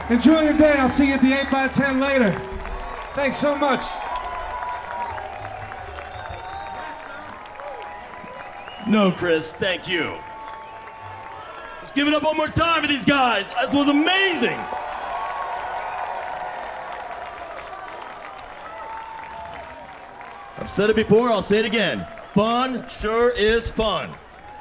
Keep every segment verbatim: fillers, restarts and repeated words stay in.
Enjoy your day. I'll see you at the eight by ten later. Thanks so much. No, Chris, thank you. Let's give it up one more time for these guys. This was amazing. I've said it before, I'll say it again. Fun sure is fun.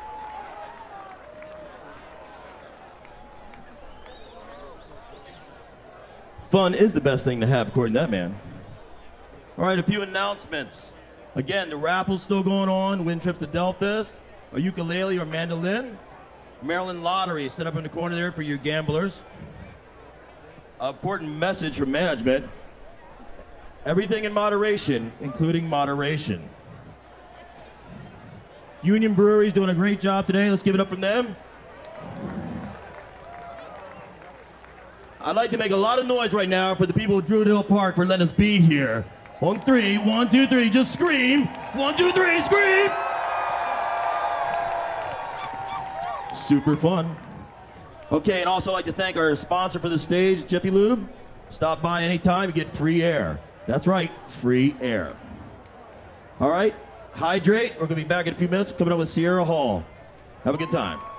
Fun is the best thing to have, according to that man. All right, a few announcements. Again, the raffle's still going on. Win trips to Delphist, a ukulele or mandolin. Maryland Lottery set up in the corner there for you gamblers. An important message from management. Everything in moderation, including moderation. Union Brewery's doing a great job today. Let's give it up from them. I'd like to make a lot of noise right now for the people of Druid Hill Park for letting us be here. On three, one, two, three, just scream. One, two, three, scream. Super fun. Okay, and also I'd like to thank our sponsor for the stage, Jiffy Lube. Stop by anytime, you get free air. That's right, free air. All right, hydrate. We're gonna be back in a few minutes, coming up with Sierra Hall. Have a good time.